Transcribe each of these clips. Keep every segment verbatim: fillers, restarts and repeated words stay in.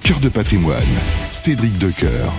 Cœur de patrimoine, Cédric Decoeur.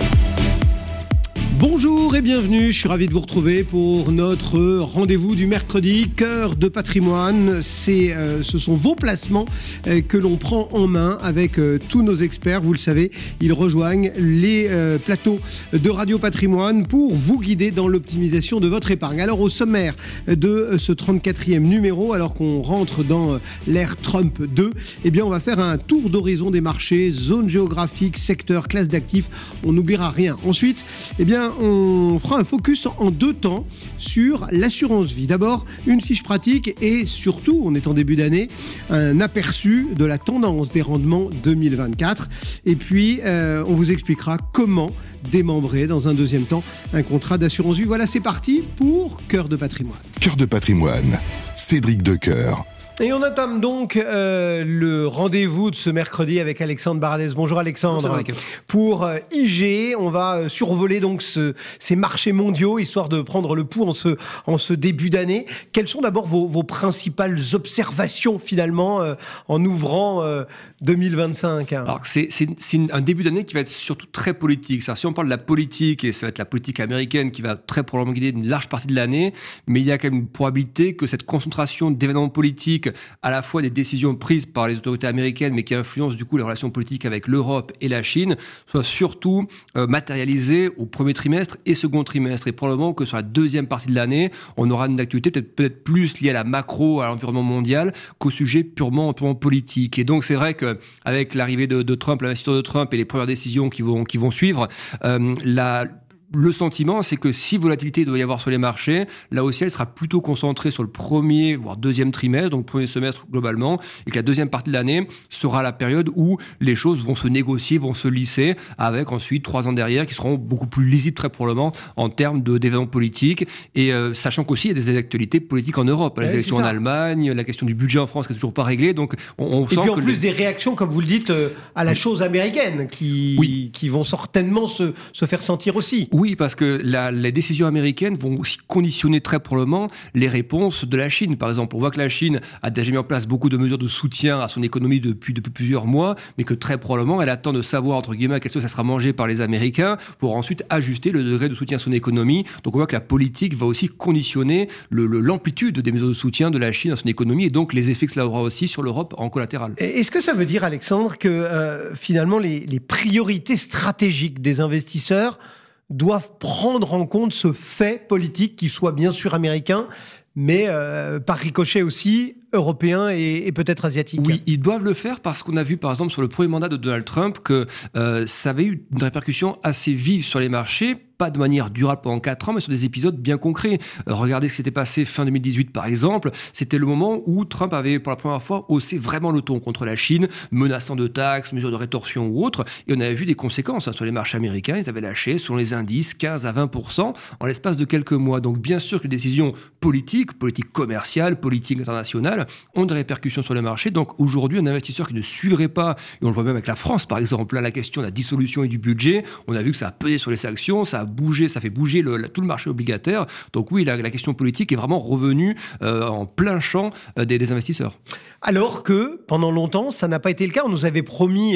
Bonjour et bienvenue, je suis ravi de vous retrouver pour notre rendez-vous du mercredi, Cœur de patrimoine. C'est, euh, ce sont vos placements euh, que l'on prend en main avec euh, tous nos experts. Vous le savez, ils rejoignent les euh, plateaux de Radio Patrimoine pour vous guider dans l'optimisation de votre épargne. Alors au sommaire de ce trente-quatrième numéro, alors qu'on rentre dans l'ère Trump deux, eh bien on va faire un tour d'horizon des marchés, zones géographiques, secteurs, classes d'actifs. On n'oubliera rien. Ensuite, eh bien on fera un focus en deux temps sur l'assurance vie. D'abord, une fiche pratique et surtout, on est en début d'année, un aperçu de la tendance des rendements deux mille vingt-quatre. Et puis, euh, on vous expliquera comment démembrer dans un deuxième temps un contrat d'assurance vie. Voilà, c'est parti pour Cœur de patrimoine. Cœur de patrimoine, Cédric Decoeur. Et on entame donc euh, le rendez-vous de ce mercredi avec Alexandre Baradez. Bonjour Alexandre. Bonjour, Pour euh, I G, on va euh, survoler donc ce, ces marchés mondiaux, histoire de prendre le pouls en ce, en ce début d'année. Quelles sont d'abord vos, vos principales observations finalement euh, en ouvrant euh, deux mille vingt-cinq? Alors c'est, c'est, c'est un début d'année qui va être surtout très politique. C'est-à-dire, si on parle de la politique, et ça va être la politique américaine qui va très probablement guider une large partie de l'année, mais il y a quand même une probabilité que cette concentration d'événements politiques, à la fois des décisions prises par les autorités américaines, mais qui influencent du coup les relations politiques avec l'Europe et la Chine, soit surtout euh, matérialisées au premier trimestre et second trimestre. Et probablement que sur la deuxième partie de l'année, on aura une activité peut-être, peut-être plus liée à la macro, à l'environnement mondial, qu'au sujet purement, purement politique. Et donc c'est vrai qu'avec l'arrivée de, de Trump, l'investiture de Trump et les premières décisions qui vont, qui vont suivre, euh, la... Le sentiment, c'est que si volatilité doit y avoir sur les marchés, là aussi, elle sera plutôt concentrée sur le premier, voire deuxième trimestre, donc premier semestre globalement, et que la deuxième partie de l'année sera la période où les choses vont se négocier, vont se lisser, avec ensuite trois ans derrière qui seront beaucoup plus lisibles très probablement en termes de, d'événements politiques, et euh, sachant qu'aussi il y a des actualités politiques en Europe, les ouais, élections en Allemagne, la question du budget en France qui n'est toujours pas réglée, donc on, on et sent puis en que plus les... des réactions, comme vous le dites, euh, à la chose américaine, qui, oui. qui vont certainement se, se faire sentir aussi. Oui, parce que la, les décisions américaines vont aussi conditionner très probablement les réponses de la Chine. Par exemple, on voit que la Chine a déjà mis en place beaucoup de mesures de soutien à son économie depuis, depuis plusieurs mois, mais que très probablement, elle attend de savoir, entre guillemets, à quelle sauce ça sera mangé par les Américains pour ensuite ajuster le degré de soutien à son économie. Donc on voit que la politique va aussi conditionner le, le, l'amplitude des mesures de soutien de la Chine à son économie et donc les effets que cela aura aussi sur l'Europe en collatéral. Est-ce que ça veut dire, Alexandre, que euh, finalement les, les priorités stratégiques des investisseurs doivent prendre en compte ce fait politique qui soit bien sûr américain, mais euh, par ricochet aussi européen et, et peut-être asiatique? Oui, ils doivent le faire parce qu'on a vu par exemple sur le premier mandat de Donald Trump que euh, ça avait eu une répercussion assez vive sur les marchés, pas de manière durable pendant quatre ans, mais sur des épisodes bien concrets. Euh, regardez ce qui s'était passé fin deux mille dix-huit par exemple, c'était le moment où Trump avait pour la première fois haussé vraiment le ton contre la Chine, menaçant de taxes, mesures de rétorsion ou autres, et on avait vu des conséquences hein, sur les marchés américains. Ils avaient lâché, selon les indices, quinze à vingt pour cent en l'espace de quelques mois. Donc bien sûr que les décisions politiques, politiques commerciales, politiques internationales, ont des répercussions sur les marchés. Donc aujourd'hui, un investisseur qui ne suivrait pas, et on le voit même avec la France par exemple, là la question de la dissolution et du budget, on a vu que ça a pesé sur les actions, ça a bougé, ça fait bouger le, tout le marché obligataire. Donc oui, la, la question politique est vraiment revenue euh, en plein champ euh, des, des investisseurs. Alors que, pendant longtemps, ça n'a pas été le cas. On nous avait promis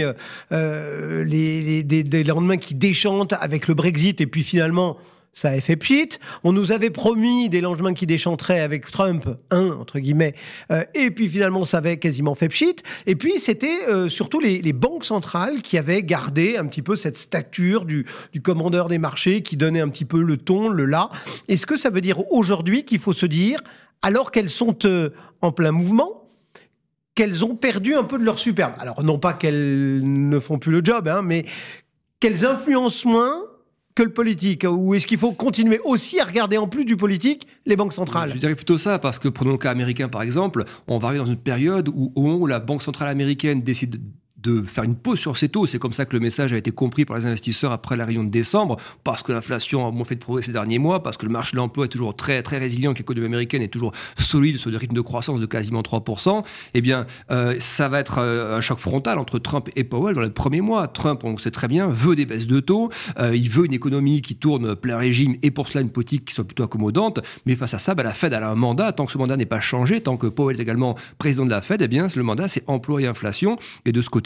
euh, les, les, des, des lendemains qui déchantent avec le Brexit, et puis finalement... ça a fait pchit. On nous avait promis des lendemains qui déchanteraient avec Trump, un, entre guillemets, euh, et puis finalement, ça avait quasiment fait pchit. Et puis, c'était euh, surtout les, les banques centrales qui avaient gardé un petit peu cette stature du, du commandeur des marchés, qui donnait un petit peu le ton, le là. Est-ce que ça veut dire aujourd'hui qu'il faut se dire, alors qu'elles sont euh, en plein mouvement, qu'elles ont perdu un peu de leur superbe? Alors, non pas qu'elles ne font plus le job, hein, mais qu'elles influencent moins que le politique? Ou est-ce qu'il faut continuer aussi à regarder en plus du politique les banques centrales? Je dirais plutôt ça, parce que prenons le cas américain par exemple, on va arriver dans une période où au moment où la Banque centrale américaine décide de faire une pause sur ces taux. C'est comme ça que le message a été compris par les investisseurs après la réunion de décembre, parce que l'inflation a moins fait de progrès ces derniers mois, parce que le marché de l'emploi est toujours très, très résilient, que l'économie américaine est toujours solide sur des rythmes de croissance de quasiment trois pour cent. Eh bien, euh, ça va être euh, un choc frontal entre Trump et Powell dans les premiers mois. Trump, on le sait très bien, veut des baisses de taux, euh, il veut une économie qui tourne plein régime et pour cela une politique qui soit plutôt accommodante, mais face à ça, bah, la Fed a un mandat. Tant que ce mandat n'est pas changé, tant que Powell est également président de la Fed, eh bien, le mandat, c'est emploi et inflation. Et de ce côté-là,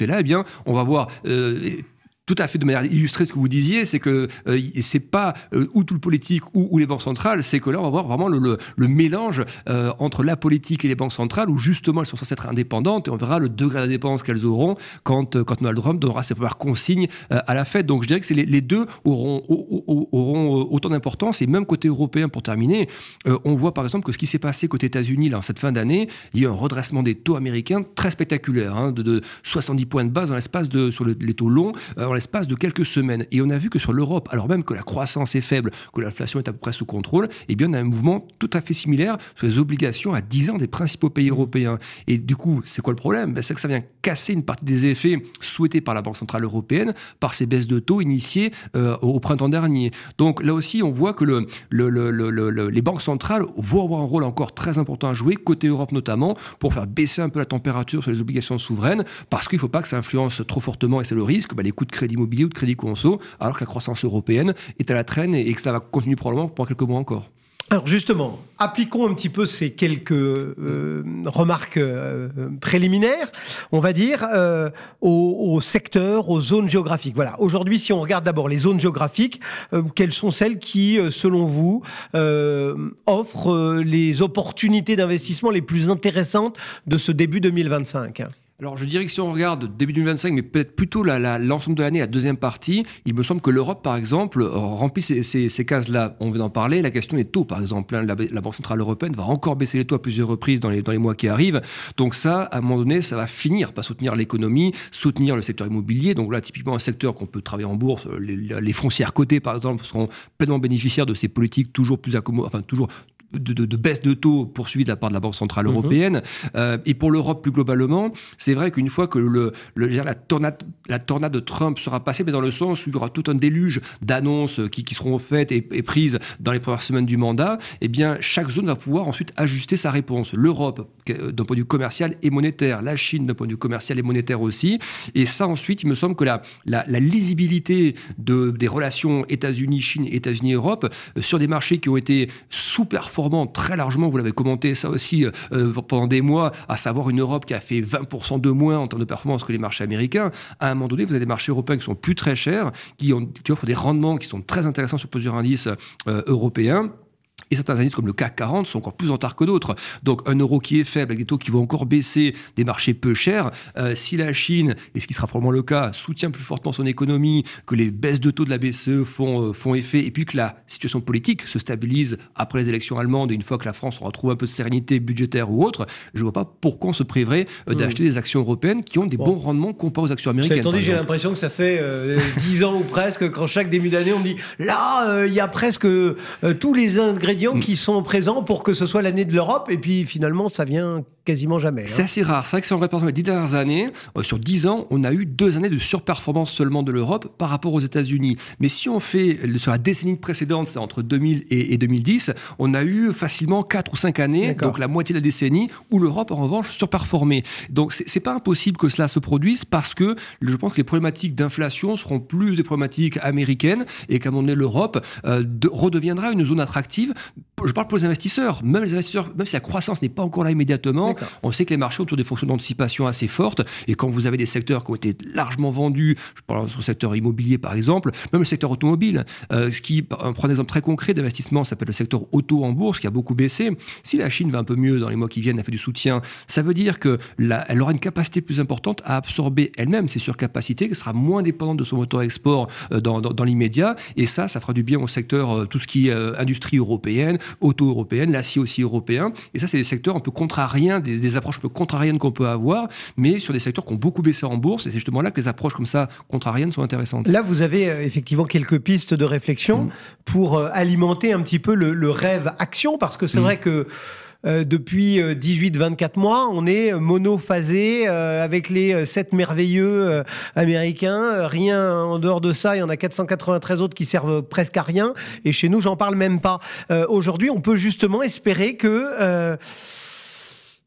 là, eh bien, on va voir... Euh, tout à fait de manière illustrée ce que vous disiez, c'est que euh, c'est pas euh, ou tout le politique ou, ou les banques centrales, c'est que là on va voir vraiment le, le, le mélange euh, entre la politique et les banques centrales où justement elles sont censées être indépendantes et on verra le degré d'indépendance qu'elles auront quand, quand Donald Trump donnera ses premières consignes euh, à la Fed. Donc je dirais que c'est les, les deux auront, auront, auront autant d'importance et même côté européen pour terminer, euh, on voit par exemple que ce qui s'est passé côté États-Unis là, en cette fin d'année, il y a eu un redressement des taux américains très spectaculaire, hein, de, de soixante-dix points de base dans l'espace de, sur le, les taux longs, euh, dans l'espace de quelques semaines. Et on a vu que sur l'Europe, alors même que la croissance est faible, que l'inflation est à peu près sous contrôle, eh bien on a un mouvement tout à fait similaire sur les obligations à dix ans des principaux pays européens. Et du coup, c'est quoi le problème ? Ben, c'est que ça vient casser une partie des effets souhaités par la Banque Centrale Européenne par ces baisses de taux initiées euh, au printemps dernier. Donc là aussi, on voit que le, le, le, le, le, les banques centrales vont avoir un rôle encore très important à jouer, côté Europe notamment, pour faire baisser un peu la température sur les obligations souveraines, parce qu'il ne faut pas que ça influence trop fortement, et c'est le risque, ben, les coûts de crédit immobilier ou de crédit conso, alors que la croissance européenne est à la traîne et que ça va continuer probablement pendant quelques mois encore. Alors justement, appliquons un petit peu ces quelques euh, remarques euh, préliminaires, on va dire, euh, aux, aux secteurs, aux zones géographiques. Voilà. Aujourd'hui, si on regarde d'abord les zones géographiques, euh, quelles sont celles qui, euh, selon vous, euh, offrent euh, les opportunités d'investissement les plus intéressantes de ce début deux mille vingt-cinq ? Alors, je dirais que si on regarde début deux mille vingt-cinq, mais peut-être plutôt la, la, l'ensemble de l'année, la deuxième partie, il me semble que l'Europe, par exemple, remplit ces, ces, ces cases-là. On vient d'en parler. La question des taux, par exemple. Hein, la, la Banque Centrale Européenne va encore baisser les taux à plusieurs reprises dans les, dans les mois qui arrivent. Donc ça, à un moment donné, ça va finir par soutenir l'économie, soutenir le secteur immobilier. Donc là, typiquement, un secteur qu'on peut travailler en bourse, les, les foncières cotées, par exemple, seront pleinement bénéficiaires de ces politiques toujours plus accommodables, enfin, toujours... De, de, de baisse de taux poursuivie de la part de la Banque Centrale Européenne. Mmh. Euh, et pour l'Europe plus globalement, c'est vrai qu'une fois que le, le, la, tornade, la tornade de Trump sera passée, mais dans le sens où il y aura tout un déluge d'annonces qui, qui seront faites et, et prises dans les premières semaines du mandat, eh bien, chaque zone va pouvoir ensuite ajuster sa réponse. L'Europe, d'un point de vue commercial et monétaire, la Chine, d'un point de vue commercial et monétaire aussi. Et ça, ensuite, il me semble que la, la, la lisibilité de, des relations États-Unis-Chine et États-Unis-Europe euh, sur des marchés qui ont été sous-performants très largement, vous l'avez commenté ça aussi euh, pendant des mois, à savoir une Europe qui a fait vingt pour cent de moins en termes de performance que les marchés américains. À un moment donné, vous avez des marchés européens qui sont plus très chers, qui, ont, qui offrent des rendements qui sont très intéressants sur plusieurs indices euh, européens. Et certains indices comme le C A C quarante sont encore plus en retard que d'autres. Donc un euro qui est faible, avec des taux qui vont encore baisser, des marchés peu chers. Euh, si la Chine, et ce qui sera probablement le cas, soutient plus fortement son économie, que les baisses de taux de la B C E font, euh, font effet, et puis que la situation politique se stabilise après les élections allemandes, et une fois que la France aura trouvé un peu de sérénité budgétaire ou autre, je ne vois pas pourquoi on se priverait euh, d'acheter mmh. des actions européennes qui ont des bon. bons rendements comparés aux actions américaines. Attendez, j'ai l'impression que ça fait euh, dix ans ou presque, quand chaque début d'année, on dit là, il euh, y a presque euh, tous les ingrédients mmh. qui sont présents pour que ce soit l'année de l'Europe, et puis finalement ça vient quasiment jamais. Hein. C'est assez rare. C'est vrai que si on regarde les dix dernières années, euh, sur dix ans, on a eu deux années de surperformance seulement de l'Europe par rapport aux États-Unis. Mais si on fait sur la décennie précédente, c'est entre deux mille et, et deux mille dix, on a eu facilement quatre ou cinq années, D'accord. donc la moitié de la décennie, où l'Europe en revanche surperformait. Donc c'est, c'est pas impossible que cela se produise, parce que je pense que les problématiques d'inflation seront plus des problématiques américaines, et qu'à un moment donné l'Europe euh, de, redeviendra une zone attractive. Je parle pour les investisseurs, même les investisseurs, même si la croissance n'est pas encore là immédiatement, D'accord. on sait que les marchés ont toujours des fonctions d'anticipation assez fortes, et quand vous avez des secteurs qui ont été largement vendus, je parle sur le secteur immobilier par exemple, même le secteur automobile, euh, ce qui, on prend un exemple très concret d'investissement, ça s'appelle le secteur auto en bourse, qui a beaucoup baissé. Si la Chine va un peu mieux dans les mois qui viennent, elle a fait du soutien, ça veut dire qu'elle aura une capacité plus importante à absorber elle-même ses surcapacités, qu'elle sera moins dépendante de son moteur export euh, dans, dans, dans l'immédiat, et ça, ça fera du bien au secteur, euh, tout ce qui est euh, industrie européenne, auto européenne, l'acier aussi européen. Et ça, c'est des secteurs un peu contrariens, des, des approches un peu contrariennes qu'on peut avoir, mais sur des secteurs qui ont beaucoup baissé en bourse. Et c'est justement là que les approches comme ça, contrariennes, sont intéressantes. Là, vous avez euh, effectivement quelques pistes de réflexion mmh. pour euh, alimenter un petit peu le, le rêve action, parce que c'est mmh. vrai que Euh, depuis euh, dix-huit à vingt-quatre mois, on est monophasé euh, avec les euh, sept merveilleux euh, américains. Euh, rien en dehors de ça, il y en a quatre cent quatre-vingt-treize autres qui servent presque à rien. Et chez nous, j'en parle même pas. Euh, aujourd'hui, on peut justement espérer que... Euh,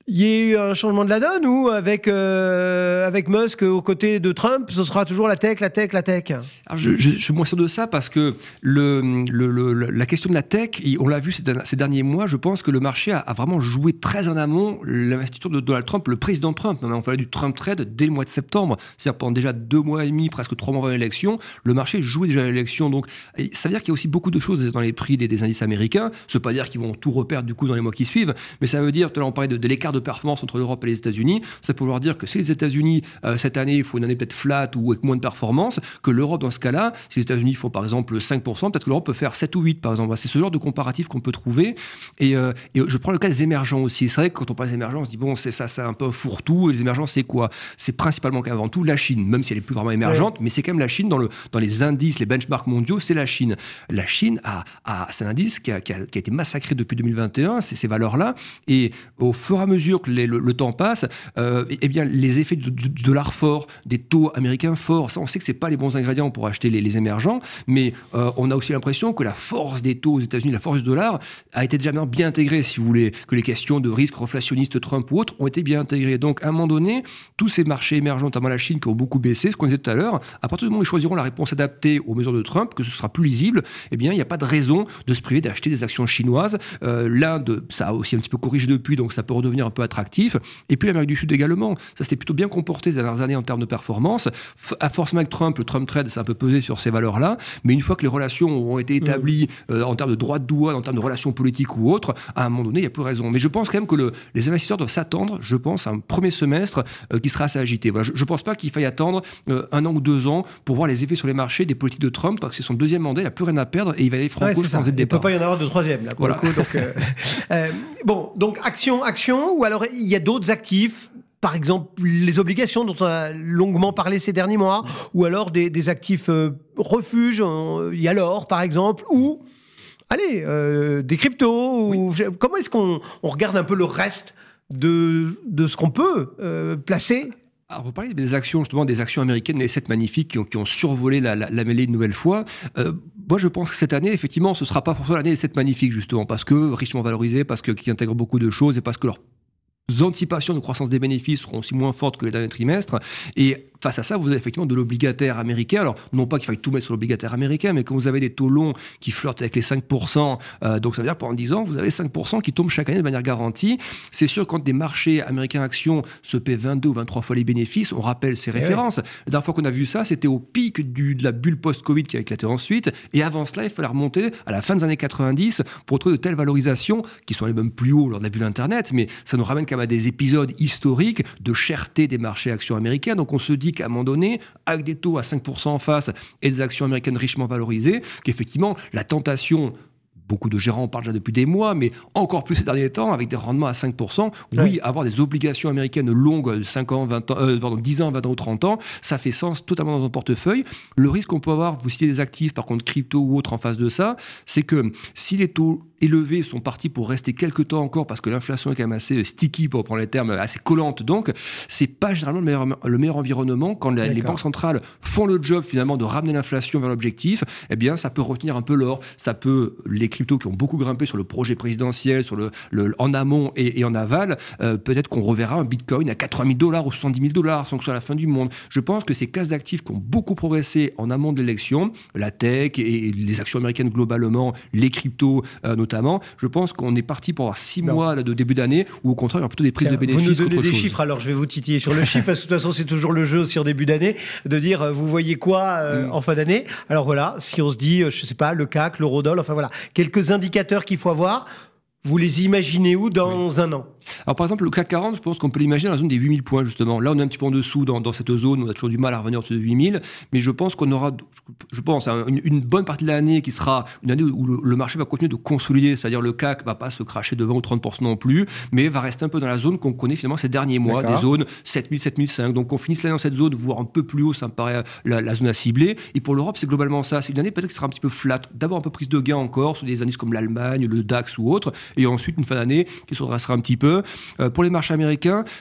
Il y a eu un changement de la donne ou avec, euh, avec Musk aux côtés de Trump, ce sera toujours la tech, la tech, la tech? Alors je, je, je suis moins sûr de ça parce que le, le, le, la question de la tech, on l'a vu ces, ces derniers mois, je pense que le marché a, a vraiment joué très en amont l'investiture de Donald Trump, le président Trump. On parlait du Trump Trade dès le mois de septembre, c'est-à-dire pendant déjà deux mois et demi, presque trois mois avant l'élection, le marché jouait déjà l'élection. Donc ça veut dire qu'il y a aussi beaucoup de choses dans les prix des, des indices américains. Ça veut pas dire qu'ils vont tout reperdre du coup dans les mois qui suivent, mais ça veut dire, tout à l'heure on parlait de, de l'écart de performance entre l'Europe et les États-Unis, ça peut vouloir dire que si les États-Unis euh, cette année il faut une année peut-être flat ou avec moins de performance, que l'Europe dans ce cas-là, si les États-Unis font par exemple cinq pour cent, peut-être que l'Europe peut faire sept ou huit par exemple. C'est ce genre de comparatif qu'on peut trouver. Et, euh, et je prends le cas des émergents aussi. C'est vrai que quand on parle des émergents, on se dit bon, c'est ça, c'est un peu un fourre-tout. Les émergents, c'est quoi? C'est principalement qu'avant tout la Chine, même si elle est plus vraiment émergente, ouais. Mais c'est quand même la Chine dans le dans les indices, les benchmarks mondiaux, c'est la Chine. La Chine a, a c'est un indice qui a, qui a, qui a été massacré depuis deux mille vingt et un, c'est ces valeurs-là. Et au fur et à mesure que les, le, le temps passe, euh, eh bien, les effets du dollar fort, des taux américains forts, ça, on sait que c'est pas les bons ingrédients pour acheter les, les émergents, mais euh, on a aussi l'impression que la force des taux aux États-Unis, la force du dollar, a été déjà bien intégrée, si vous voulez, que les questions de risque reflationniste Trump ou autres ont été bien intégrées. Donc, à un moment donné, tous ces marchés émergents, notamment la Chine, qui ont beaucoup baissé, ce qu'on disait tout à l'heure, à partir du moment où ils choisiront la réponse adaptée aux mesures de Trump, que ce sera plus lisible, eh bien, il n'y a pas de raison de se priver d'acheter des actions chinoises. Euh, L'Inde, ça a aussi un petit peu corrigé depuis, donc ça peut redevenir un peu attractif. Et puis l'Amérique du Sud également. Ça s'était plutôt bien comporté ces dernières années en termes de performance. F- à force avec Trump, le Trump Trade, ça a un peu pesé sur ces valeurs-là. Mais une fois que les relations ont été établies euh, en termes de droits de douane, en termes de relations politiques ou autres, à un moment donné, il n'y a plus raison. Mais je pense quand même que le, les investisseurs doivent s'attendre, je pense, à un premier semestre euh, qui sera assez agité. Voilà, je ne pense pas qu'il faille attendre euh, un an ou deux ans pour voir les effets sur les marchés des politiques de Trump, parce que c'est son deuxième mandat, il n'a plus rien à perdre et il va aller franco ouais, changer de départ. Il ne peut pas y en avoir de troisième, là, pour voilà. le coup. Donc, euh, euh, bon, donc action, action, ou alors il y a d'autres actifs, par exemple les obligations dont on a longuement parlé ces derniers mois, ou alors des, des actifs euh, refuges, euh, il y a l'or par exemple, ou allez, euh, des cryptos, oui. ou, comment est-ce qu'on on regarde un peu le reste de, de ce qu'on peut euh, placer? Alors, vous parlez des actions, justement, des actions américaines, les sept magnifiques qui ont, qui ont survolé la, la, la mêlée une nouvelle fois. Euh, moi, je pense que cette année, effectivement, ce ne sera pas forcément l'année des sept magnifiques, justement, parce que richement valorisés, parce que, qu'ils intègrent beaucoup de choses et parce que leurs anticipations de croissance des bénéfices seront aussi moins fortes que les derniers trimestres. Et face à ça, vous avez effectivement de l'obligataire américain. Alors, non pas qu'il faille tout mettre sur l'obligataire américain, mais quand vous avez des taux longs qui flirtent avec les cinq pour cent, euh, donc ça veut dire pendant dix ans, vous avez cinq pour cent qui tombent chaque année de manière garantie. C'est sûr, quand des marchés américains actions se paient vingt-deux ou vingt-trois fois les bénéfices, on rappelle ces références. Ouais. La dernière fois qu'on a vu ça, c'était au pic du, de la bulle post-Covid qui a éclaté ensuite. Et avant cela, il fallait remonter à la fin des années quatre-vingt-dix pour trouver de telles valorisations qui sont les mêmes plus haut lors de la bulle Internet. Mais ça nous ramène quand même à des épisodes historiques de cherté des marchés actions américains. Donc on se dit qu'à un moment donné, avec des taux à cinq pour cent en face et des actions américaines richement valorisées, qu'effectivement, la tentation... Beaucoup de gérants en parlent déjà depuis des mois, mais encore plus ces derniers temps, avec des rendements à cinq pour cent. Oui, ouais. Avoir des obligations américaines longues de cinq ans, vingt ans, euh, pardon, dix ans, vingt ans ou trente ans, ça fait sens totalement dans un portefeuille. Le risque qu'on peut avoir, vous citez des actifs, par contre crypto ou autre en face de ça, c'est que si les taux élevés sont partis pour rester quelques temps encore, parce que l'inflation est quand même assez sticky, pour prendre les termes, assez collante, donc c'est pas généralement le meilleur, le meilleur environnement quand la, les banques centrales font le job finalement de ramener l'inflation vers l'objectif. Eh bien, ça peut retenir un peu l'or, ça peut les cryptos qui ont beaucoup grimpé sur le projet présidentiel, sur le, le en amont et, et en aval, euh, peut-être qu'on reverra un Bitcoin à quatre-vingt mille dollars ou soixante-dix mille dollars sans que ce soit la fin du monde. Je pense que ces classes d'actifs qui ont beaucoup progressé en amont de l'élection, la tech et, et les actions américaines globalement, les cryptos euh, notamment, je pense qu'on est parti pour avoir six non. mois là, de début d'année où au contraire il y aura plutôt des prises Tiens, de bénéfices. Vous nous donnez des chose. chiffres, alors je vais vous titiller sur le chiffre parce que de toute façon c'est toujours le jeu aussi en début d'année de dire euh, vous voyez quoi euh, mm. en fin d'année. Alors voilà, si on se dit, euh, je sais pas, le C A C, l'eurodoll, enfin voilà, quelques indicateurs qu'il faut avoir. Vous les imaginez où dans oui. un an? Alors par exemple, le C A C quarante, je pense qu'on peut l'imaginer dans la zone des huit mille points justement. Là, on est un petit peu en dessous dans, dans cette zone, on a toujours du mal à revenir sur huit mille, mais je pense qu'on aura, je pense, une, une bonne partie de l'année qui sera une année où le, le marché va continuer de consolider, c'est-à-dire le C A C va pas se cracher de vingt ou trente pour cent non plus, mais va rester un peu dans la zone qu'on connaît finalement ces derniers mois, D'accord. des zones sept mille, sept mille cinq. Donc qu'on finisse l'année dans cette zone, voire un peu plus haut, ça me paraît la, la zone à cibler. Et pour l'Europe, c'est globalement ça. C'est une année peut-être qui sera un petit peu flat. D'abord un peu prise de gain encore sur des indices comme l'Allemagne, le DAX ou autre, et ensuite une fin d'année qui se redressera un petit peu. Euh, pour les marchés américains, je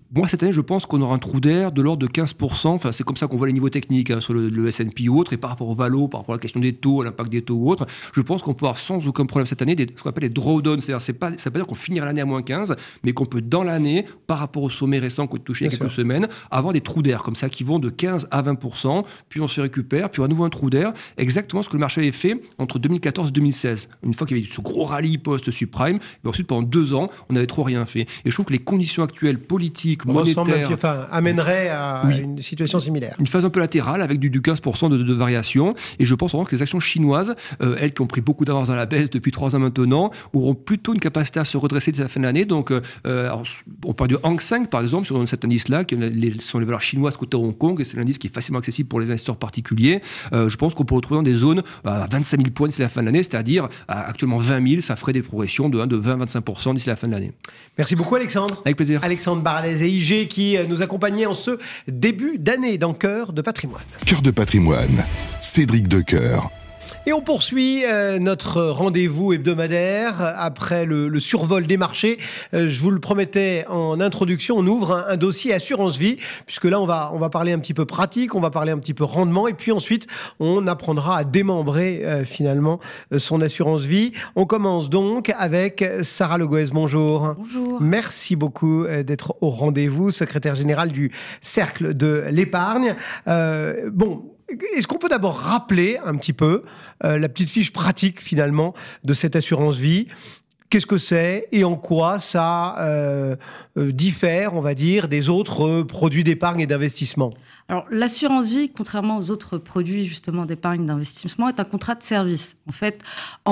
Moi, cette année, je pense qu'on aura un trou d'air de l'ordre de quinze pour cent. Enfin, c'est comme ça qu'on voit les niveaux techniques hein, sur le, le S and P ou autre. Et par rapport au valo, par rapport à la question des taux, à l'impact des taux ou autre, je pense qu'on peut avoir sans aucun problème cette année des, ce qu'on appelle les drawdowns. C'est-à-dire, c'est pas, ça ne veut pas dire qu'on finira l'année à moins quinze, mais qu'on peut, dans l'année, par rapport au sommet récent qu'on a touché il y a quelques semaines, avoir des trous d'air comme ça qui vont de quinze à vingt pour cent. Puis on se récupère, puis à nouveau un trou d'air. Exactement ce que le marché avait fait entre deux mille quatorze et deux mille seize. Une fois qu'il y avait eu ce gros rallye post-subprime, et ensuite, pendant deux ans, on n'avait trop rien fait. Et je trouve que les conditions actuelles, politiques, monétaires, enfin, amènerait à oui. une situation similaire. Une phase un peu latérale avec du, du quinze pour cent de, de variation. Et je pense vraiment que les actions chinoises, euh, elles qui ont pris beaucoup d'avance dans la baisse depuis trois ans maintenant, auront plutôt une capacité à se redresser d'ici la fin de l'année. Donc, euh, alors, on parle du Hang Seng, par exemple, sur cet indice-là, qui les, sont les valeurs chinoises cotées à Hong Kong, et c'est l'indice qui est facilement accessible pour les investisseurs particuliers. Euh, je pense qu'on peut retrouver dans des zones à vingt-cinq mille points d'ici la fin de l'année, c'est-à-dire à actuellement vingt mille, ça ferait des progressions de, de vingt à vingt-cinq pour cent d'ici la fin de l'année. Merci beaucoup, Alexandre. Avec plaisir. Alexandre Baralez et I G qui nous accompagnait en ce début d'année dans Cœur de Patrimoine. Cœur de Patrimoine, Cédric Decoeur. Et on poursuit euh, notre rendez-vous hebdomadaire après le, le survol des marchés. Euh, je vous le promettais en introduction, on ouvre un, un dossier assurance vie, puisque là on va, on va parler un petit peu pratique, on va parler un petit peu rendement, et puis ensuite on apprendra à démembrer euh, finalement euh, son assurance vie. On commence donc avec Sarah Le Goez. Bonjour. Bonjour. Merci beaucoup euh, d'être au rendez-vous, secrétaire générale du Cercle de l'épargne. Euh, bon. Est-ce qu'on peut d'abord rappeler un petit peu euh, la petite fiche pratique finalement de cette assurance vie ? Qu'est-ce que c'est et en quoi ça euh, euh, diffère, on va dire, des autres euh, produits d'épargne et d'investissement ? Alors, l'assurance vie, contrairement aux autres produits justement d'épargne et d'investissement, est un contrat de service. En fait,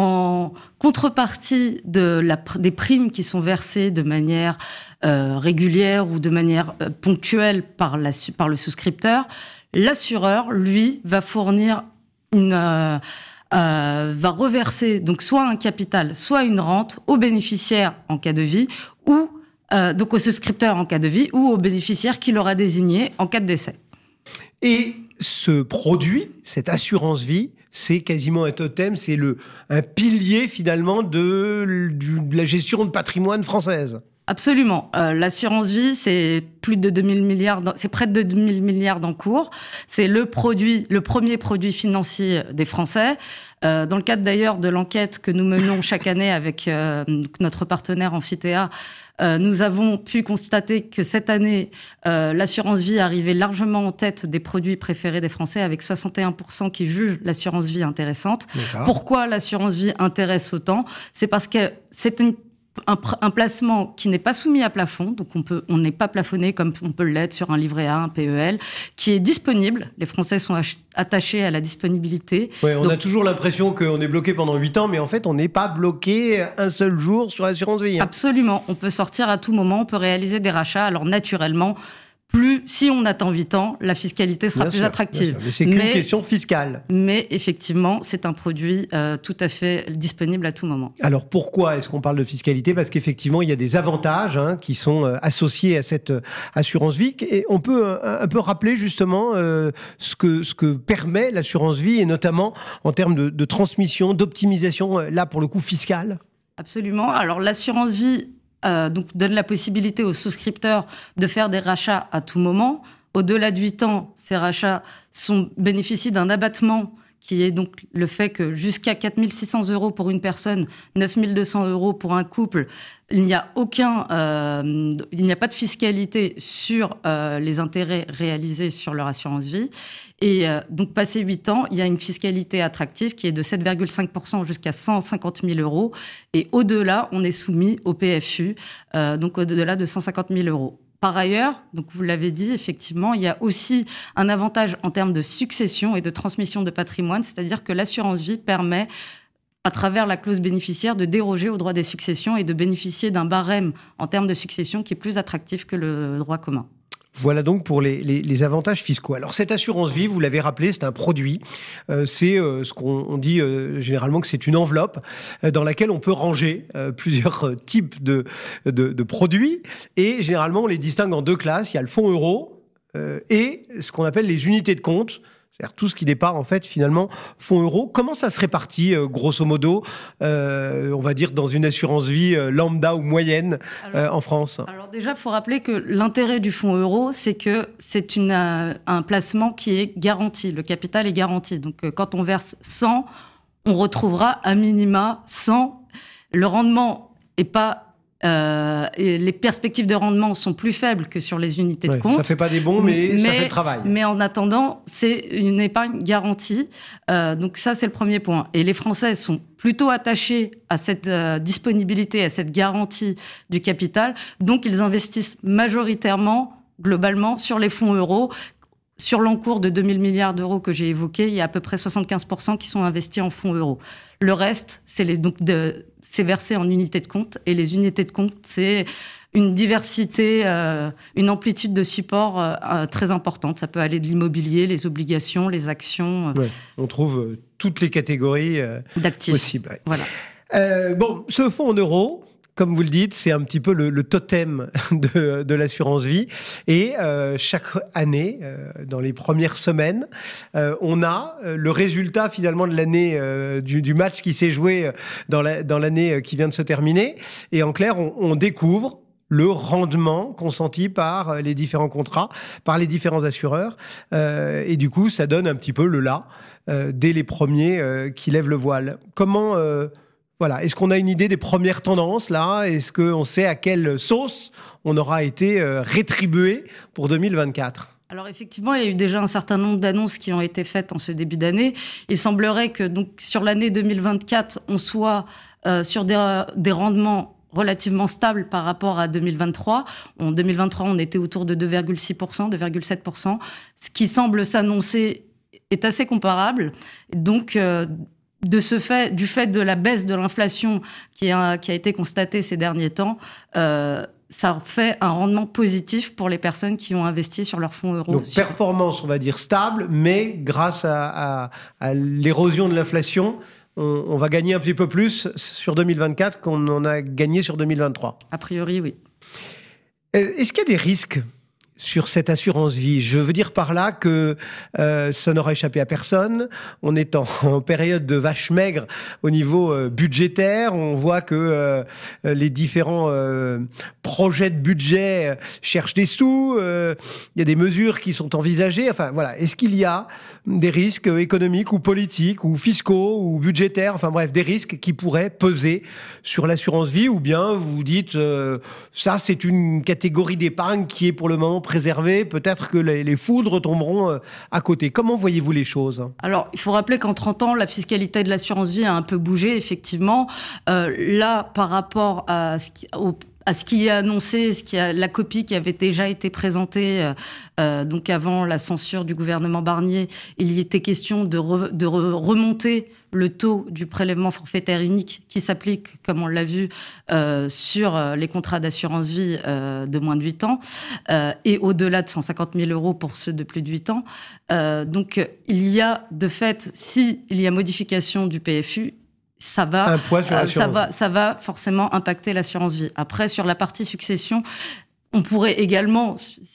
en contrepartie de la, des primes qui sont versées de manière euh, régulière ou de manière euh, ponctuelle par, la, par le souscripteur, l'assureur, lui, va fournir une... Euh, Euh, va reverser donc soit un capital, soit une rente aux bénéficiaires en cas de vie, ou euh, donc au souscripteur en cas de vie, ou au bénéficiaire qu'il aura désigné en cas de décès. Et ce produit, cette assurance vie, c'est quasiment un totem, c'est le, un pilier finalement de, de la gestion de patrimoine française. Absolument. Euh, l'assurance vie, c'est plus de deux mille milliards, c'est près de deux mille milliards d'encours. C'est le produit, le premier produit financier des Français. Euh, dans le cadre d'ailleurs de l'enquête que nous menons chaque année avec euh, notre partenaire Amphithéa, euh, nous avons pu constater que cette année, euh, l'assurance vie arrivait largement en tête des produits préférés des Français, avec soixante et un pour cent qui jugent l'assurance vie intéressante. D'accord. Pourquoi l'assurance vie intéresse autant ? C'est parce que c'est une Un, un placement qui n'est pas soumis à plafond, donc on peut, on n'est pas plafonné comme on peut l'être sur un livret A, un P E L, qui est disponible. Les Français sont ach- attachés à la disponibilité. Ouais, on donc, a toujours l'impression qu'on est bloqué pendant huit ans, mais en fait, on n'est pas bloqué un seul jour sur l'assurance vie. Hein. Absolument. On peut sortir à tout moment, on peut réaliser des rachats. Alors naturellement, plus, si on attend huit ans, la fiscalité sera bien plus sûr, attractive. Mais c'est qu'une mais, question fiscale. Mais effectivement, c'est un produit euh, tout à fait disponible à tout moment. Alors pourquoi est-ce qu'on parle de fiscalité ? Parce qu'effectivement, il y a des avantages hein, qui sont euh, associés à cette euh, assurance vie. Et on peut euh, un peu rappeler justement euh, ce, que, ce que permet l'assurance vie, et notamment en termes de, de transmission, d'optimisation, euh, là pour le coup fiscale. Absolument. Alors l'assurance vie Euh, donc donne la possibilité aux souscripteurs de faire des rachats à tout moment. Au-delà de huit ans, ces rachats sont, bénéficient d'un abattement qui est donc le fait que jusqu'à quatre mille six cents euros pour une personne, neuf mille deux cents euros pour un couple, il n'y a aucun, euh, il n'y a pas de fiscalité sur euh, les intérêts réalisés sur leur assurance vie. Et euh, donc, passé huit ans, il y a une fiscalité attractive qui est de sept virgule cinq pour cent jusqu'à cent cinquante mille euros. Et au-delà, on est soumis au P F U, euh, donc au-delà de cent cinquante mille euros. Par ailleurs, donc vous l'avez dit, effectivement, il y a aussi un avantage en termes de succession et de transmission de patrimoine, c'est-à-dire que l'assurance vie permet, à travers la clause bénéficiaire, de déroger au droit des successions et de bénéficier d'un barème en termes de succession qui est plus attractif que le droit commun. Voilà donc pour les, les, les avantages fiscaux. Alors cette assurance vie, vous l'avez rappelé, c'est un produit. Euh, c'est euh, ce qu'on on dit euh, généralement que c'est une enveloppe euh, dans laquelle on peut ranger euh, plusieurs euh, types de, de, de produits. Et généralement, on les distingue en deux classes. Il y a le fonds euro euh, et ce qu'on appelle les unités de compte. C'est-à-dire tout ce qui n'est pas, en fait, finalement, fonds euro. Comment ça se répartit, euh, grosso modo, euh, on va dire, dans une assurance vie euh, lambda ou moyenne euh, alors, en France? Alors déjà, il faut rappeler que l'intérêt du fonds euro, c'est que c'est une, euh, un placement qui est garanti. Le capital est garanti. Donc, euh, quand on verse cent, on retrouvera à minima cent. Le rendement n'est pas... Euh, et les perspectives de rendement sont plus faibles que sur les unités de Ouais, compte. ça fait pas des bons, mais, mais ça fait le travail. Mais en attendant, c'est une épargne garantie. Euh, donc ça, c'est le premier point. Et les Français sont plutôt attachés à cette euh, disponibilité, à cette garantie du capital. Donc ils investissent majoritairement, globalement, sur les fonds euros. Sur l'encours de deux mille milliards d'euros que j'ai évoqué, il y a à peu près soixante-quinze pour cent qui sont investis en fonds euros. Le reste, c'est, les, donc de, c'est versé en unités de compte. Et les unités de compte, c'est une diversité, euh, une amplitude de support euh, très importante. Ça peut aller de l'immobilier, les obligations, les actions. Ouais, on trouve euh, toutes les catégories euh, d'actifs possibles. Ouais. Voilà. Euh, bon, ce fonds en euros, comme vous le dites, c'est un petit peu le, le totem de, de l'assurance vie. Et euh, chaque année, euh, dans les premières semaines, euh, on a euh, le résultat finalement de l'année euh, du, du match qui s'est joué dans, la, dans l'année qui vient de se terminer. Et en clair, on, on découvre le rendement consenti par les différents contrats, par les différents assureurs. Euh, et du coup, ça donne un petit peu le là, euh, dès les premiers euh, qui lèvent le voile. Comment... Euh, Voilà. Est-ce qu'on a une idée des premières tendances, là? Est-ce qu'on sait à quelle sauce on aura été euh, rétribué pour deux mille vingt-quatre? Alors effectivement, il y a eu déjà un certain nombre d'annonces qui ont été faites en ce début d'année. Il semblerait que donc, sur l'année deux mille vingt-quatre, on soit euh, sur des, des rendements relativement stables par rapport à deux mille vingt-trois. En deux mille vingt-trois, on était autour de deux virgule six pour cent, deux virgule sept pour cent. Ce qui semble s'annoncer est assez comparable. Donc... Euh, De ce fait, du fait de la baisse de l'inflation qui a, qui a été constatée ces derniers temps, euh, ça fait un rendement positif pour les personnes qui ont investi sur leurs fonds euros. Donc sur... performance, on va dire, stable, mais grâce à, à, à l'érosion de l'inflation, on, on va gagner un petit peu plus sur deux mille vingt-quatre qu'on en a gagné sur deux mille vingt-trois. A priori, oui. Est-ce qu'il y a des risques sur cette assurance vie? Je veux dire par là que euh, ça n'aura échappé à personne. On est en, en période de vache maigre au niveau euh, budgétaire. On voit que euh, les différents euh, projets de budget euh, cherchent des sous. Euh, il y a des mesures qui sont envisagées. Enfin voilà. Est-ce qu'il y a des risques économiques ou politiques ou fiscaux ou budgétaires, enfin bref, des risques qui pourraient peser sur l'assurance vie? Ou bien vous vous dites euh, ça c'est une catégorie d'épargne qui est pour le moment préservés, peut-être que les, les foudres tomberont euh, à côté. Comment voyez-vous les choses? Alors, il faut rappeler qu'en trente ans, la fiscalité de l'assurance vie a un peu bougé, effectivement. Euh, là, par rapport à ce qui, au, à ce qui est annoncé, ce qui a, la copie qui avait déjà été présentée euh, euh, donc avant la censure du gouvernement Barnier, il y était question de, re, de re, remonter le taux du prélèvement forfaitaire unique qui s'applique, comme on l'a vu, euh, sur les contrats d'assurance vie euh, de moins de huit ans euh, et au-delà de cent cinquante mille euros pour ceux de plus de huit ans. Euh, donc, il y a, de fait, s'il y a modification du P F U, ça va, un poids sur euh, l'assurance. ça va, ça va forcément impacter l'assurance vie. Après, sur la partie succession, on pourrait également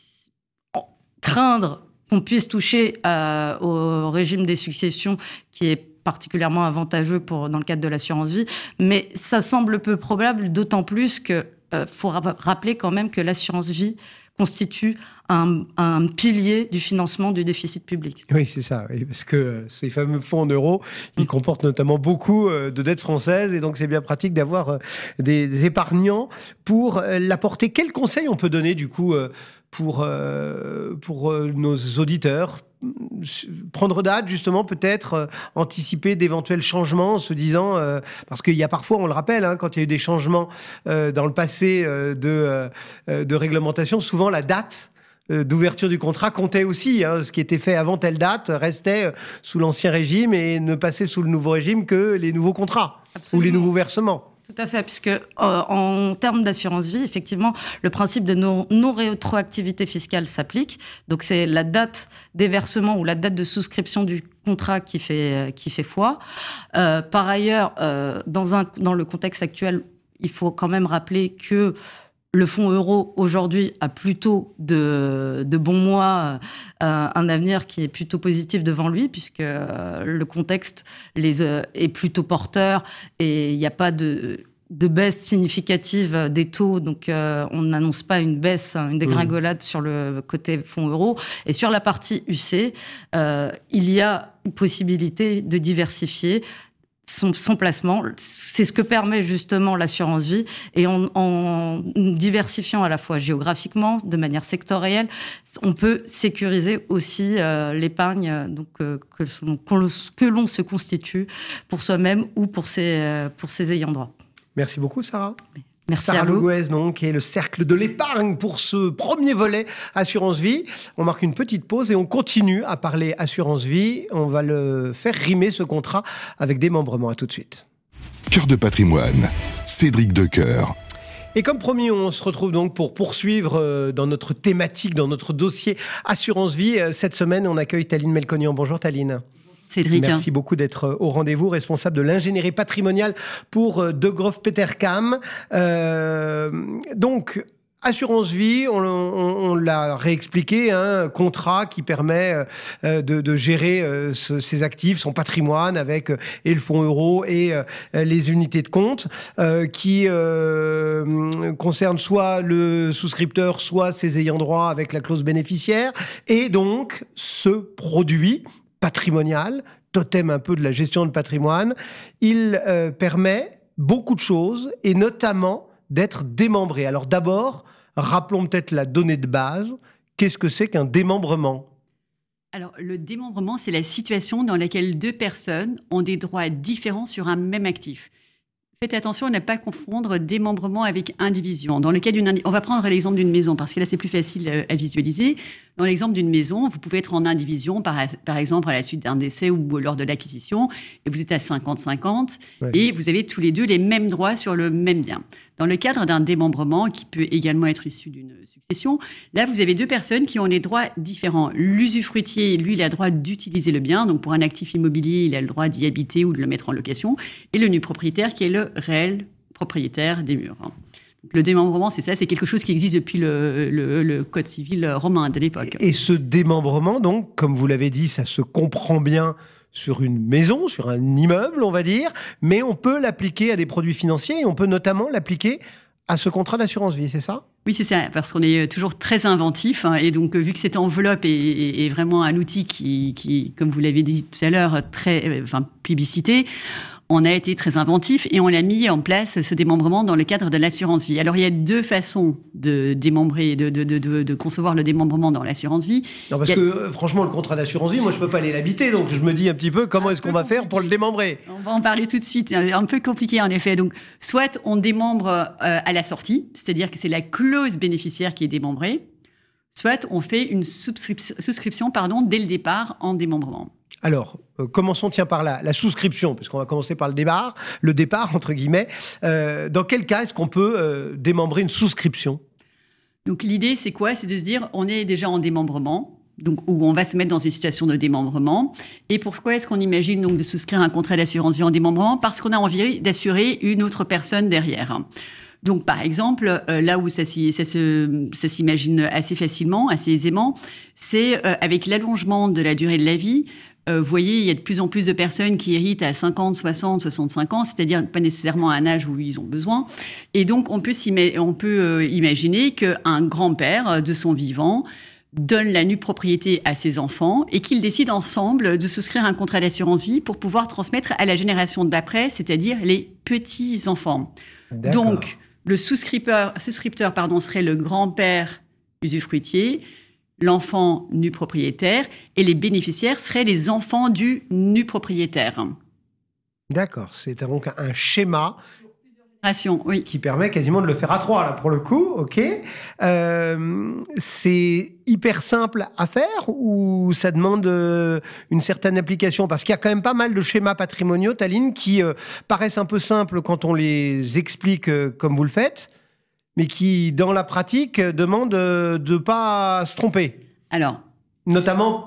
craindre qu'on puisse toucher euh, au régime des successions qui est particulièrement avantageux pour, dans le cadre de l'assurance vie, mais ça semble peu probable, d'autant plus qu'il euh, faut ra- rappeler quand même que l'assurance vie constitue un, un pilier du financement du déficit public. Oui, c'est ça, oui, parce que ces fameux fonds en euros, ils comportent notamment beaucoup de dettes françaises, et donc c'est bien pratique d'avoir des, des épargnants pour l'apporter. Quel conseil on peut donner du coup pour, pour nos auditeurs? Prendre date, justement, peut-être euh, anticiper d'éventuels changements en se disant, euh, parce qu'il y a parfois, on le rappelle, hein, quand il y a eu des changements euh, dans le passé euh, de, euh, de réglementation, souvent la date euh, d'ouverture du contrat comptait aussi. Hein, ce qui était fait avant telle date restait euh, sous l'ancien régime et ne passait sous le nouveau régime que les nouveaux contrats. Absolument. Ou les nouveaux versements. Tout à fait, puisque euh, en termes d'assurance vie, effectivement, le principe de non, non-rétroactivité fiscale s'applique. Donc, c'est la date des versements ou la date de souscription du contrat qui fait, qui fait foi. Euh, par ailleurs, euh, dans, un, dans le contexte actuel, il faut quand même rappeler que Le fonds euro, aujourd'hui, a plutôt de, de bons mois, euh, un avenir qui est plutôt positif devant lui, puisque euh, le contexte les, euh, est plutôt porteur et il n'y a pas de, de baisse significative des taux. Donc, euh, on n'annonce pas une baisse, une dégringolade mmh. sur le côté fonds euro. Et sur la partie U C, euh, il y a une possibilité de diversifier Son, son placement. C'est ce que permet justement l'assurance vie, et en, en diversifiant à la fois géographiquement, de manière sectorielle, on peut sécuriser aussi euh, l'épargne donc, euh, que, que l'on se constitue pour soi-même ou pour ses, euh, pour ses ayants droit. Merci beaucoup, Sarah. Merci Sarah à vous. Le Gouez, donc, qui est le cercle de l'épargne pour ce premier volet assurance vie. On marque une petite pause et on continue à parler assurance vie. On va le faire rimer, ce contrat, avec démembrement. À tout de suite. Cœur de patrimoine, Cédric Decoeur. Et comme promis, on se retrouve donc pour poursuivre dans notre thématique, dans notre dossier assurance vie. Cette semaine, on accueille Taline Melconian. Bonjour Taline. Cédric. Merci beaucoup d'être au rendez-vous, responsable de l'ingénierie patrimoniale pour De Groff Petercam. Euh, donc, assurance vie, on, on, on l'a réexpliqué, un hein, contrat qui permet euh, de, de gérer euh, ce, ses actifs, son patrimoine avec euh, et le fonds euro et euh, les unités de compte, euh, qui euh, concerne soit le souscripteur, soit ses ayants droit avec la clause bénéficiaire. Et donc, ce produit patrimonial, totem un peu de la gestion de patrimoine, il euh, permet beaucoup de choses et notamment d'être démembré. Alors d'abord, rappelons peut-être la donnée de base. Qu'est-ce que c'est qu'un démembrement ? Alors, le démembrement, c'est la situation dans laquelle deux personnes ont des droits différents sur un même actif. Faites attention à ne pas confondre démembrement avec indivision. Dans le cas d'une, on va prendre l'exemple d'une maison parce que là c'est plus facile à visualiser. Dans l'exemple d'une maison, vous pouvez être en indivision, par, par exemple à la suite d'un décès ou lors de l'acquisition, et vous êtes à cinquante cinquante, ouais. Et vous avez tous les deux les mêmes droits sur le même bien. Dans le cadre d'un démembrement, qui peut également être issu d'une succession, là vous avez deux personnes qui ont des droits différents. L'usufruitier, lui, il a le droit d'utiliser le bien, donc pour un actif immobilier, il a le droit d'y habiter ou de le mettre en location, et le nu propriétaire qui est le réel propriétaire des murs. Donc, le démembrement, c'est ça, c'est quelque chose qui existe depuis le, le, le Code civil romain de l'époque. Et ce démembrement, donc, comme vous l'avez dit, ça se comprend bien sur une maison, sur un immeuble, on va dire, mais on peut l'appliquer à des produits financiers et on peut notamment l'appliquer à ce contrat d'assurance vie, c'est ça ? Oui, c'est ça, parce qu'on est toujours très inventif. Hein, et donc, vu que cette enveloppe est, est, est vraiment un outil qui, qui, comme vous l'avez dit tout à l'heure, très enfin, plébiscité, on a été très inventif et on a mis en place ce démembrement dans le cadre de l'assurance vie. Alors, il y a deux façons de démembrer, de, de, de, de, de concevoir le démembrement dans l'assurance vie. Non, parce a... que franchement, le contrat d'assurance vie, moi, je ne peux pas aller l'habiter. Donc, je me dis un petit peu comment un est-ce qu'on va faire pour le démembrer. On va en parler tout de suite. C'est un peu compliqué, en effet. Donc, soit on démembre euh, à la sortie, c'est-à-dire que c'est la clause bénéficiaire qui est démembrée, soit on fait une souscription, souscription pardon, dès le départ en démembrement. Alors, euh, commençons tiens, par la, la souscription, puisqu'on va commencer par le départ, le départ, entre guillemets. Euh, dans quel cas est-ce qu'on peut euh, démembrer une souscription ? Donc, l'idée, c'est quoi ? C'est de se dire, on est déjà en démembrement, donc, où on va se mettre dans une situation de démembrement. Et pourquoi est-ce qu'on imagine donc de souscrire un contrat d'assurance vie en démembrement ? Parce qu'on a envie d'assurer une autre personne derrière. Donc, par exemple, euh, là où ça, ça, se, ça s'imagine assez facilement, assez aisément, c'est euh, avec l'allongement de la durée de la vie. Euh, vous voyez, il y a de plus en plus de personnes qui héritent à cinquante, soixante, soixante-cinq ans, c'est-à-dire pas nécessairement à un âge où ils ont besoin. Et donc, on peut, on peut euh, imaginer qu'un grand-père de son vivant donne la nue propriété à ses enfants et qu'ils décident ensemble de souscrire un contrat d'assurance vie pour pouvoir transmettre à la génération d'après, c'est-à-dire les petits-enfants. D'accord. Donc, le souscripteur, souscripteur pardon, serait le grand-père usufruitier, l'enfant nu propriétaire, et les bénéficiaires seraient les enfants du nu propriétaire. D'accord, c'est donc un schéma oui. qui permet quasiment de le faire à trois, là, pour le coup, ok. Euh, c'est hyper simple à faire ou ça demande euh, une certaine application ? Parce qu'il y a quand même pas mal de schémas patrimoniaux, Taline, qui euh, paraissent un peu simples quand on les explique euh, comme vous le faites, mais qui, dans la pratique, demandent euh, de ne pas se tromper. Alors, notamment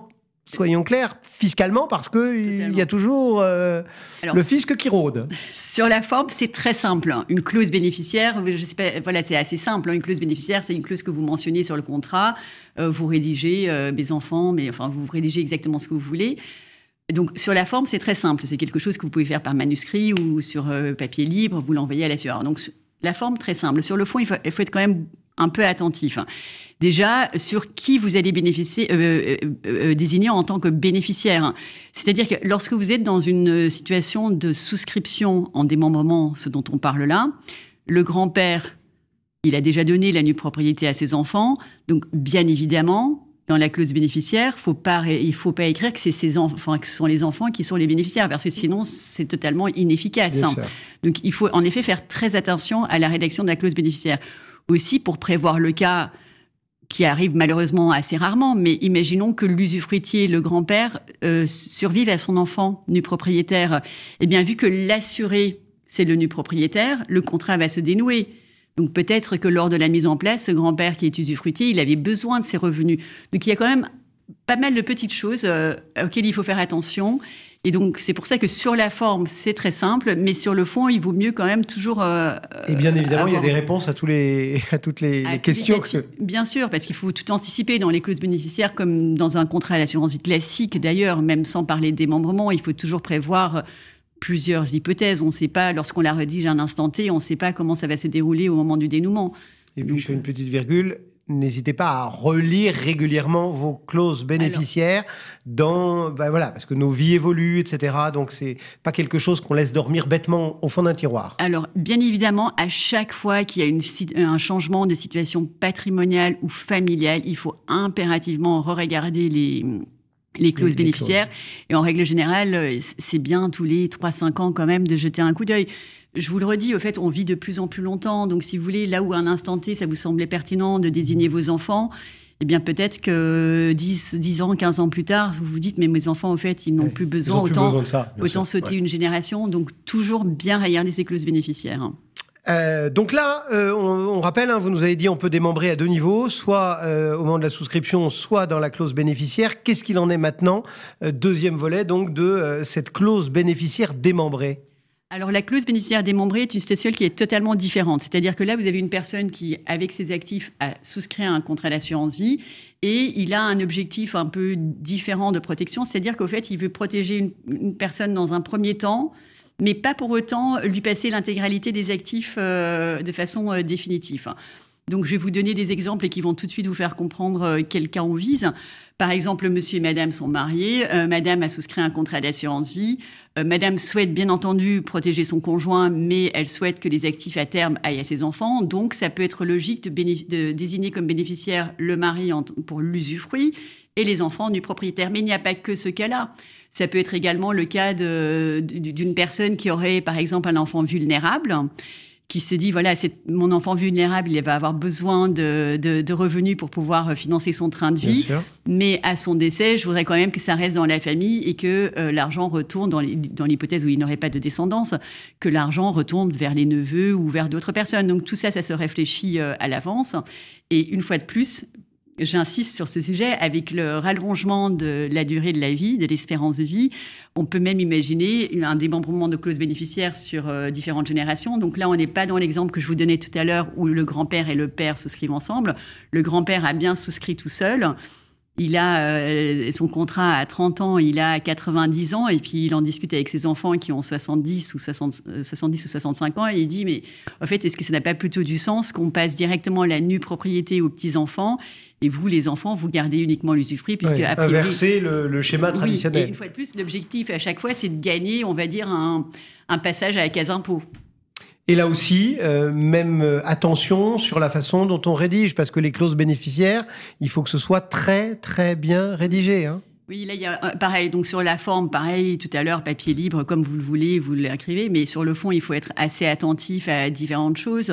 Soyons clairs, fiscalement, parce qu'il y a toujours euh, Alors, le fisc qui rôde. Sur la forme, c'est très simple. Une clause bénéficiaire, je sais pas, voilà, c'est assez simple. Une clause bénéficiaire, c'est une clause que vous mentionnez sur le contrat. Euh, vous rédigez euh, mes enfants, mais enfin, vous rédigez exactement ce que vous voulez. Donc, sur la forme, c'est très simple. C'est quelque chose que vous pouvez faire par manuscrit ou sur euh, papier libre. Vous l'envoyez à l'assureur. Donc, la forme, très simple. Sur le fond, il faut, il faut être quand même un peu attentif. Déjà, sur qui vous allez bénéficier, euh, euh, euh, désigner en tant que bénéficiaire. C'est-à-dire que lorsque vous êtes dans une situation de souscription en démembrement, ce dont on parle là, le grand-père, il a déjà donné la nue propriété à ses enfants. Donc, bien évidemment, dans la clause bénéficiaire, faut pas, il ne faut pas écrire que c'est ses enfants, que ce sont les enfants qui sont les bénéficiaires, parce que sinon, c'est totalement inefficace. Hein. Donc, il faut en effet faire très attention à la rédaction de la clause bénéficiaire. Aussi, pour prévoir le cas qui arrive malheureusement assez rarement, mais imaginons que l'usufruitier, le grand-père, euh, survive à son enfant nu propriétaire. Eh bien, vu que l'assuré, c'est le nu propriétaire, le contrat va se dénouer. Donc peut-être que lors de la mise en place, ce grand-père qui est usufruitier, il avait besoin de ses revenus. Donc il y a quand même pas mal de petites choses euh, auxquelles il faut faire attention. Et donc, c'est pour ça que sur la forme, c'est très simple, mais sur le fond, il vaut mieux quand même toujours... Euh, et bien évidemment, avoir... il y a des réponses à, tous les, à toutes les, à les questions. Les... Que... Bien sûr, parce qu'il faut tout anticiper dans les clauses bénéficiaires, comme dans un contrat à l'assurance vie classique d'ailleurs, même sans parler de démembrement, il faut toujours prévoir plusieurs hypothèses. On ne sait pas, lorsqu'on la rédige à un instant T, on ne sait pas comment ça va se dérouler au moment du dénouement. Et puis, donc, je fais une petite virgule. N'hésitez pas à relire régulièrement vos clauses bénéficiaires. Alors, dans, ben voilà, parce que nos vies évoluent, et cetera. Donc, c'est pas quelque chose qu'on laisse dormir bêtement au fond d'un tiroir. Alors, bien évidemment, à chaque fois qu'il y a une, un changement de situation patrimoniale ou familiale, il faut impérativement re-regarder les... les clauses les, bénéficiaires. Les clauses. Et en règle générale, c'est bien tous les trois à cinq ans quand même de jeter un coup d'œil. Je vous le redis, au fait, on vit de plus en plus longtemps. Donc, si vous voulez, là où à un instant T, ça vous semblait pertinent de désigner vos enfants, eh bien, peut-être que dix, dix ans, quinze ans plus tard, vous vous dites, mais mes enfants, au fait, ils n'ont ouais, plus besoin. Autant, plus besoin de ça, autant sûr, sauter ouais. une génération. Donc, toujours bien regarder ces clauses bénéficiaires. Euh, donc là, euh, on, on rappelle, hein, vous nous avez dit on peut démembrer à deux niveaux, soit euh, au moment de la souscription, soit dans la clause bénéficiaire. Qu'est-ce qu'il en est maintenant ? euh, Deuxième volet donc de euh, cette clause bénéficiaire démembrée. Alors, la clause bénéficiaire démembrée est une situation qui est totalement différente. C'est-à-dire que là, vous avez une personne qui, avec ses actifs, a souscrit à un contrat d'assurance vie et il a un objectif un peu différent de protection. C'est-à-dire qu'au fait, il veut protéger une, une personne dans un premier temps, mais pas pour autant lui passer l'intégralité des actifs euh, de façon euh, définitive. Donc, je vais vous donner des exemples qui vont tout de suite vous faire comprendre euh, quel cas on vise. Par exemple, monsieur et madame sont mariés, euh, madame a souscrit un contrat d'assurance vie, euh, madame souhaite bien entendu protéger son conjoint, mais elle souhaite que les actifs à terme aillent à ses enfants. Donc, ça peut être logique de, bénéf- de désigner comme bénéficiaire le mari en t- pour l'usufruit et les enfants du propriétaire. Mais il n'y a pas que ce cas-là. Ça peut être également le cas de, d'une personne qui aurait, par exemple, un enfant vulnérable, qui se dit, voilà, c'est mon enfant vulnérable, il va avoir besoin de, de, de revenus pour pouvoir financer son train de vie. Mais à son décès, je voudrais quand même que ça reste dans la famille et que euh, l'argent retourne, dans, les, dans l'hypothèse où il n'aurait pas de descendance, que l'argent retourne vers les neveux ou vers d'autres personnes. Donc tout ça, ça se réfléchit euh, à l'avance. Et une fois de plus, j'insiste sur ce sujet, avec le rallongement de la durée de la vie, de l'espérance de vie, on peut même imaginer un démembrement de clauses bénéficiaires sur euh, différentes générations. Donc là, on n'est pas dans l'exemple que je vous donnais tout à l'heure où le grand-père et le père souscrivent ensemble. Le grand-père a bien souscrit tout seul. Il a euh, son contrat à trente ans, il a quatre-vingt-dix ans, et puis il en discute avec ses enfants qui ont soixante-dix ou soixante, soixante-dix ou soixante-cinq ans, et il dit, mais en fait, est-ce que ça n'a pas plutôt du sens qu'on passe directement la nue propriété aux petits-enfants, et vous, les enfants, vous gardez uniquement l'usufruit, puisque... Oui, a priori, inverser le, le schéma traditionnel. Oui, et une fois de plus, l'objectif à chaque fois, c'est de gagner, on va dire, un, un passage à la case impôt. Et là aussi, euh, même euh, attention sur la façon dont on rédige, parce que les clauses bénéficiaires, il faut que ce soit très, très bien rédigé. Hein. Oui, là, il y a euh, pareil. Donc, sur la forme, pareil, tout à l'heure, papier libre, comme vous le voulez, vous l'écrivez. Mais sur le fond, il faut être assez attentif à différentes choses.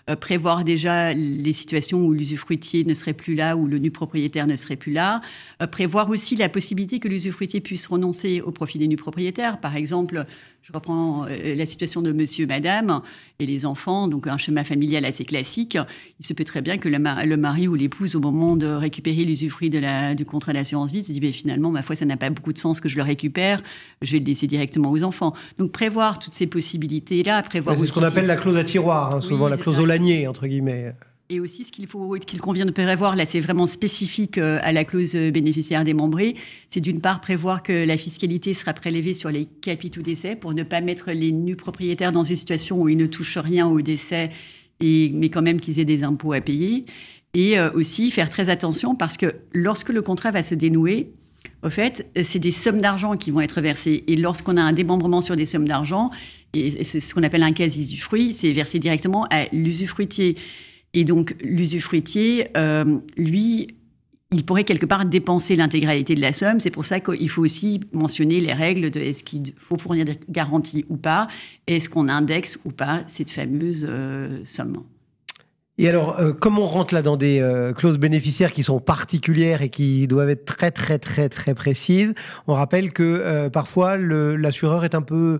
euh, prévoir déjà les situations où l'usufruitier ne serait plus là, où le nu propriétaire ne serait plus là, euh, prévoir aussi la possibilité que l'usufruitier puisse renoncer au profit des nus propriétaires. Par exemple, je reprends euh, la situation de monsieur, madame et les enfants, donc un schéma familial assez classique. Il se peut très bien que le, ma- le mari ou l'épouse, au moment de récupérer l'usufruit de la, du contrat d'assurance vie, se dit mais finalement, ma foi, ça n'a pas beaucoup de sens que je le récupère, je vais le laisser directement aux enfants. Donc prévoir toutes ces possibilités-là, prévoir C'est aussi ce qu'on appelle ces... la clause à tiroir, hein, souvent Oui, la c'est clause ça. au lanier, entre guillemets. Et aussi, ce qu'il faut, qu'il convient de prévoir, là, c'est vraiment spécifique euh, à la clause bénéficiaire démembrée, c'est d'une part prévoir que la fiscalité sera prélevée sur les capitaux décès pour ne pas mettre les nus propriétaires dans une situation où ils ne touchent rien au décès, et, mais quand même qu'ils aient des impôts à payer. Et euh, aussi faire très attention parce que lorsque le contrat va se dénouer, au fait, c'est des sommes d'argent qui vont être versées. Et lorsqu'on a un démembrement sur des sommes d'argent, et c'est ce qu'on appelle un quasi-usufruit, c'est versé directement à l'usufruitier. Et donc, l'usufruitier, euh, lui, il pourrait quelque part dépenser l'intégralité de la somme. C'est pour ça qu'il faut aussi mentionner les règles de est-ce qu'il faut fournir des garanties ou pas, est-ce qu'on indexe ou pas cette fameuse euh, somme. Et alors, euh, comme on rentre là dans des euh, clauses bénéficiaires qui sont particulières et qui doivent être très, très, très, très précises, on rappelle que euh, parfois, le, l'assureur est un peu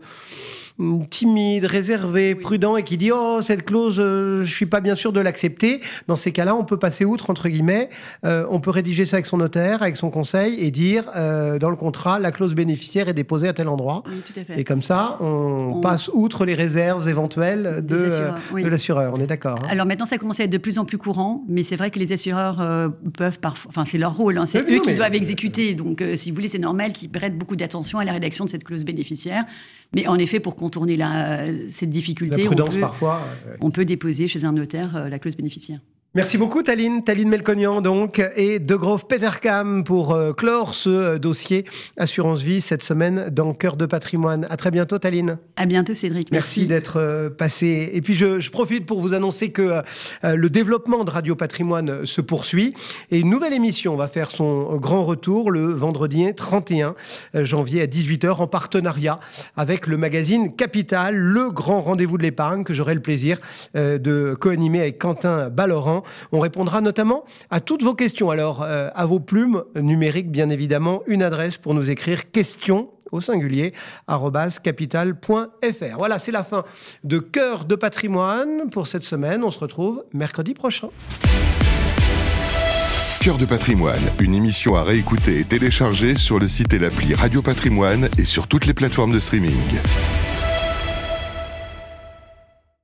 timide, réservé, oui. prudent et qui dit « Oh, cette clause, euh, je suis pas bien sûr de l'accepter ». Dans ces cas-là, on peut passer outre, entre guillemets. Euh, on peut rédiger ça avec son notaire, avec son conseil et dire euh, dans le contrat, la clause bénéficiaire est déposée à tel endroit. Oui, tout à fait. Et comme ça, on, on passe outre les réserves éventuelles de, euh, oui. de l'assureur. On est d'accord. Hein. Alors maintenant, ça commence à être de plus en plus courant, mais c'est vrai que les assureurs euh, peuvent parfois... Enfin, c'est leur rôle, hein, c'est oui, eux non, qui mais... doivent exécuter. Donc, euh, si vous voulez, c'est normal qu'ils prêtent beaucoup d'attention à la rédaction de cette clause bénéficiaire. Mais en effet, pour contourner la, cette difficulté, la prudence, on, peut, parfois, euh, on peut déposer chez un notaire euh, la clause bénéficiaire. Merci beaucoup Taline, Taline Melconian donc, et De Groof Petercam pour euh, clore ce euh, dossier Assurance Vie cette semaine dans Cœur de Patrimoine. À très bientôt Taline. À bientôt Cédric. Merci, Merci d'être euh, passé. Et puis je, je profite pour vous annoncer que euh, le développement de Radio Patrimoine se poursuit et une nouvelle émission va faire son grand retour le vendredi trente et un janvier à dix-huit heures en partenariat avec le magazine Capital, le grand rendez-vous de l'épargne que j'aurai le plaisir euh, de co-animer avec Quentin Ballaurent. On répondra notamment à toutes vos questions. Alors, euh, à vos plumes numériques, bien évidemment, une adresse pour nous écrire questions au singulier, arobase capital point f r. Voilà, c'est la fin de Cœur de Patrimoine pour cette semaine. On se retrouve mercredi prochain. Cœur de Patrimoine, une émission à réécouter et télécharger sur le site et l'appli Radio Patrimoine et sur toutes les plateformes de streaming.